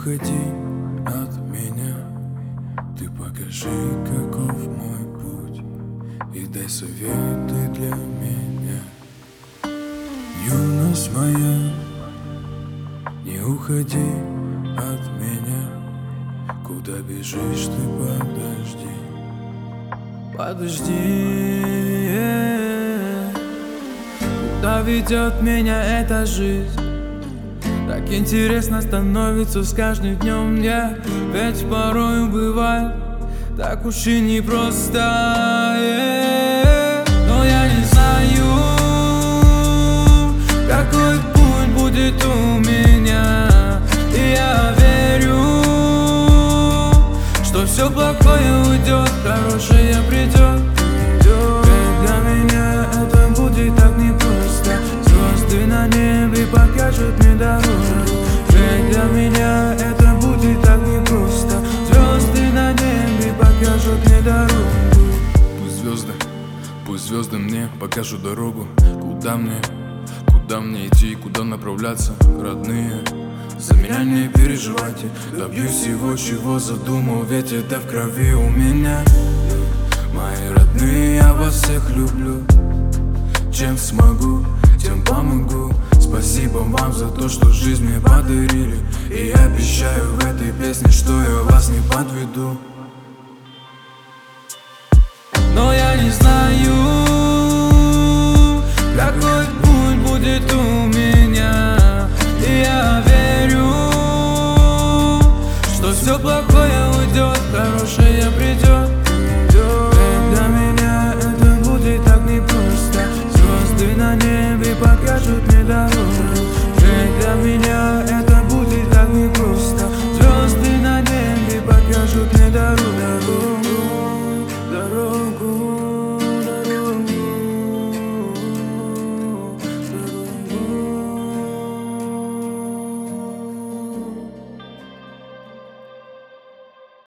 уходи от меня, ты покажи, каков мой путь, и дай советы для меня. Юность моя, не уходи от меня, куда бежишь ты, подожди. Подожди, куда ведет меня эта жизнь? Так интересно становится с каждым днем мне, ведь порою бывает так уж и непросто. Но я не знаю, какой путь будет у меня, и я верю, что все плохое уйдет, хорошее придет. Ведь для меня это будет так непросто. Звезды на небе покажут мне дорогу. Ведь для меня это будет так непросто. Звезды на небе покажут мне дорогу. Пусть звезды мне покажут дорогу. Куда мне идти, куда направляться, родные? За меня не переживайте, добьюсь всего, чего задумал, ведь это в крови у меня. Мои родные, я вас всех люблю. Чем смогу, тем помогу. Спасибо вам за то, что жизнь мне подарили. И обещаю в этой песне, что я вас не подведу. Но я не знаю, какой путь будет